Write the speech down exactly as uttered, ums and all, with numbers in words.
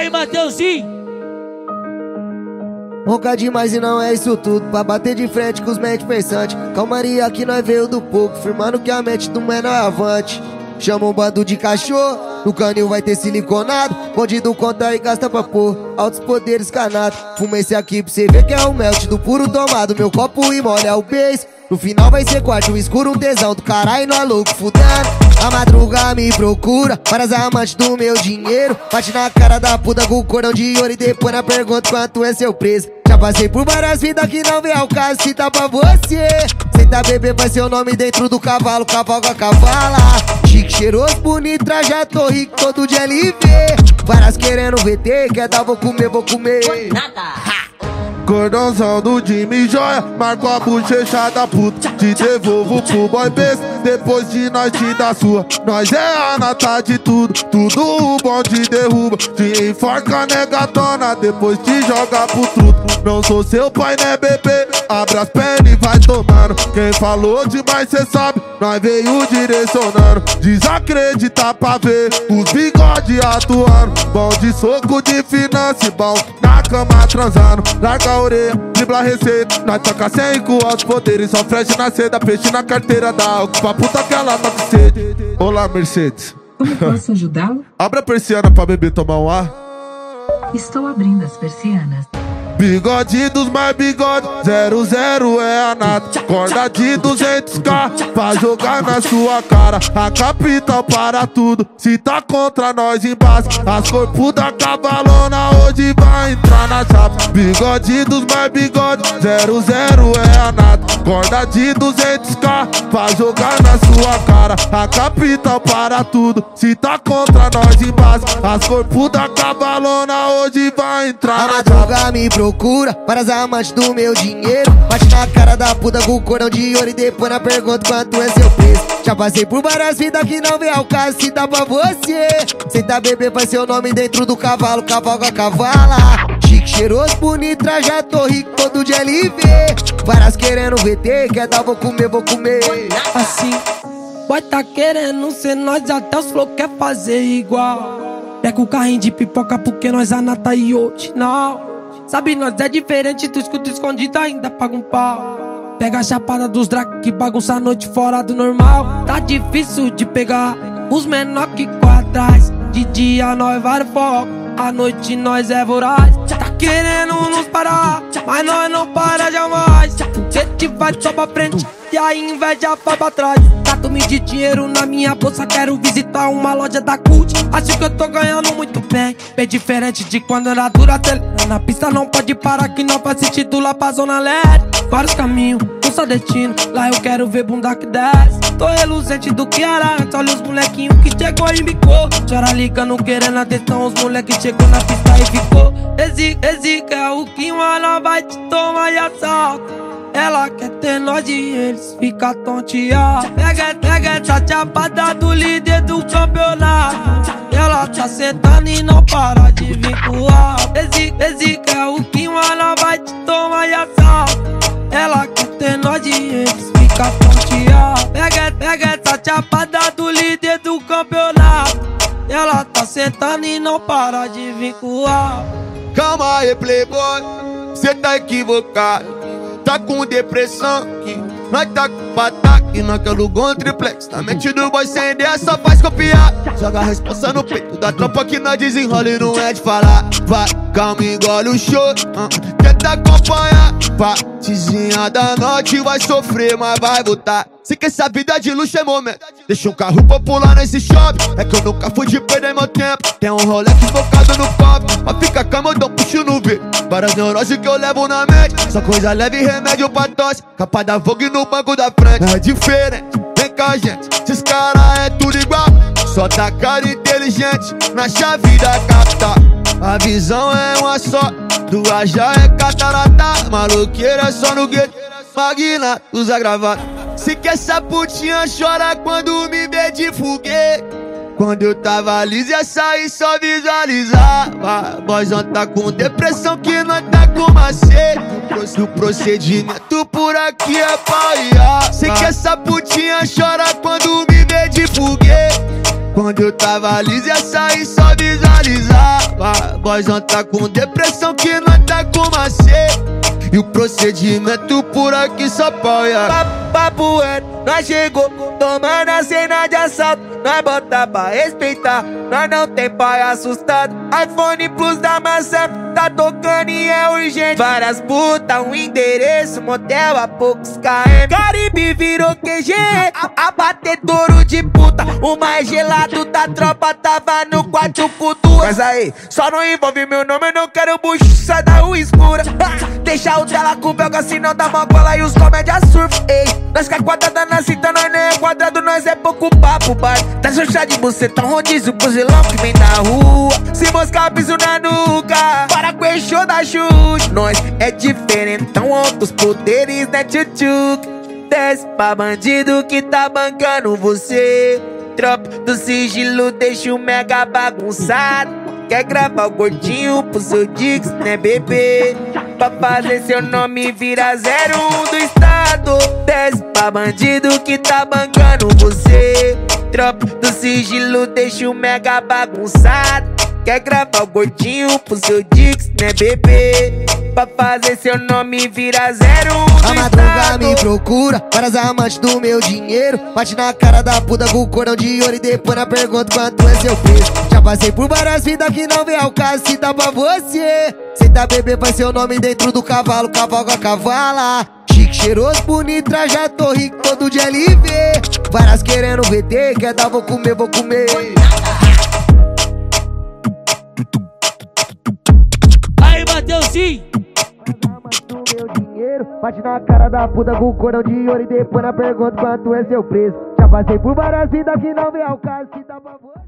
aí, Mateuzinho. Ronca demais e não é isso tudo, pra bater de frente com os mente pensantes. Calmaria que nós veio do pouco, firmando que a mente do menor é avante. Chama um bando de cachorro, no canil vai ter siliconado. Bandido conta e gasta pra pôr, altos poderes canados. Fuma esse aqui pra cê ver que é o melt do puro tomado. Meu copo e molha o beijo, no final vai ser quarto escuro, um tesão do caralho, nós louco fudendo. A madruga me procura, para as amantes do meu dinheiro. Bate na cara da puta com o cordão de ouro e depois na pergunta quanto é seu preço. Já passei por várias vidas que não vem ao caso, se tá pra você. Senta bebê vai ser o nome dentro do cavalo, cavalga cavala. Chique, cheiroso, bonito, trajado, rico, todo de L V. Várias querendo V T, quer dar, vou comer, vou comer. Nada. Cordãozão do Jimmy Joia, marco a bochecha da puta. Te devolvo pro boy besta, depois de nós te dar sua. Nós é a nata de tudo, tudo o bom te derruba. Te enforca negatona, depois te joga pro truto. Não sou seu pai, né bebê, abre as pernas e vai tomando. Quem falou demais cê sabe, nós veio direcionando. Desacreditar pra ver os bigode atuando. Bom de soco de finança, bom na cama transando. Larga a orelha, dribla a receita, nós toca sem com altos poderes. Só flash na seda, peixe na carteira da álcool, pra puta que ela tá com sede. Olá, Mercedes. Como posso ajudá-lo? Abre a persiana pra bebê tomar um ar. Estou abrindo as persianas. Bigode dos mais bigode, zero zero é a nata. Corda de duzentos k pra jogar na sua cara. A capital para tudo, se tá contra nós embaixo. As corpos da cavalona hoje vai entrar na chapa. Bigode dos mais bigode, zero zero é a nata. Corda de duzentos k pra jogar na sua cara. A capital para tudo, se tá contra nós embaixo. As corpos da cavalona hoje vai entrar na chapa. Me procura, para as amantes do meu dinheiro. Bate na cara da puta com o cordão de ouro e depois na pergunta quanto é seu preço. Já passei por várias vidas que não vem ao caso, se dá pra você. Senta bebê vai ser o nome dentro do cavalo, cavalga cavala. Chique, cheiroso, bonito, trajado, rico, todo de L V. Várias querendo V T, quer dar, vou comer, vou comer. Assim, boy tá querendo ser nós, até os flow quer fazer igual. Pega o carrinho de pipoca porque nós anata e hoje não. Sabe, nós é diferente, tu escuta escondido ainda paga um pau. Pega a chapada dos drag que bagunça a noite fora do normal. Tá difícil de pegar os menor que quadrais. De dia nós vai no foco, à noite nós é voraz. Tá querendo nos parar, mas nós não para jamais. Cê te vai só pra frente e a inveja vai pra trás. Cato-me de dinheiro na minha bolsa, quero visitar uma loja da Gucci. Acho que eu tô ganhando muito bem, bem diferente de quando era dura. Na pista não pode parar que não faz sentido lá pra zona leste. Vários caminhos, um só destino, lá eu quero ver bunda que desce. Tô reluzente do que era antes, olha os molequinhos que chegou e bicou. Chora ligando querendo atenção, os moleques chegou na pista e ficou. Esse, esse que é o que uma vai te tomar e assalta. Ela quer ter nós e eles fica tonteado. Pega, pega essa chapada do líder do campeonato. Ela tá sentando e não para de vincular. Esse, esse que é o que uma vai te tomar e assalta. Ela quer ter nós e eles fica tonteado. Pega, pega essa chapada do líder do campeonato. Ela tá sentando e não para de vincular. Calma aí, playboy, cê tá equivocado. Tá com depressão que nós tá com pataque. Nós quer lugar um triplex. Na mente do boy sem ideia só faz copiar. Joga a responsa no peito da tropa que nós desenrola e não é de falar. Vai, calma, engole o show, uh, tenta acompanhar. Partezinha da noite vai sofrer, mas vai voltar. Se que essa vida de luxo é momento, deixa um carro popular nesse shopping. É que eu nunca fui de perder meu tempo. Tem um Rolex focado no copo, mas fica calma, eu dou um puxo no V. Várias neuroses que eu levo na mente, só coisa leve e remédio pra tosse. Capa da Vogue no banco da frente. É diferente, vem com a gente, esses caras é tudo igual. Só tá cara inteligente, na chave da capta. A visão é uma só, duas já é catarata. Maloqueira é só no gueto, magna, usa gravata. Se que essa putinha chora quando me vê de foguete. Quando eu tava liso ia sair só visualizava. Boyzão tá com depressão que nós tá com macete. O procedimento por aqui é pau e ar. Se que essa putinha chora quando me vê de foguete. Quando eu tava liso ia sair só visualizava. Boyzão tá com depressão que nós tá com macete. E o procedimento por aqui só apoia. Papo é, nós chegou tomando a cena de assalto. Nós bota pra respeitar, nós não tem pai assustado. iPhone Plus da maçã, tá tocando e é urgente. Várias putas, um endereço, motel a poucos km. Caribe virou Q G, abatedouro de puta. O mais gelado da tropa tava no quarto com duas. Mas aí, só não envolve meu nome, eu não quero bucho, sai da rua escura. Deixa o dela com o belga, senão dá uma cola e os comédia surf. Ei, nós que é quadrada na cinta, nós nem é quadrado, nós é pouco papo, bar. Tá chá de buceta, um rodízio, cozilão que vem da rua. Se moscar, piso na nuca, para com o show da chute. Nós é diferentão, outros poderes, né, tchutchuc. Desce pra bandido que tá bancando você. Tropa do sigilo, deixa o mega bagunçado. Quer gravar o gordinho pro seu Dix, né, bebê? Pra fazer seu nome virar zero um do estado. Desce pra bandido que tá bancando você. Tropa do sigilo, deixa o mega bagunçado. Quer gravar o gordinho pro seu Dix, né, bebê? Pra fazer seu nome virar zero um do A madruga me procura, várias amantes do meu dinheiro. Bate na cara da puta com cordão de ouro e depois na pergunta quanto é seu preço. Já passei por várias vidas que não vem ao caso, se dá pra você. Senta bebê, faz seu nome dentro do cavalo, cavalga cavala. Chique, cheiroso, bonito, trajado, tô rico, todo de L V. Várias querendo V T, quer dar, vou comer, vou comer. Aí, Mateuzinho! Bate na cara da puta com cordão de ouro e depois na pergunta quanto é seu preço. Já passei por várias vidas que não vem ao caso, se dá pra você.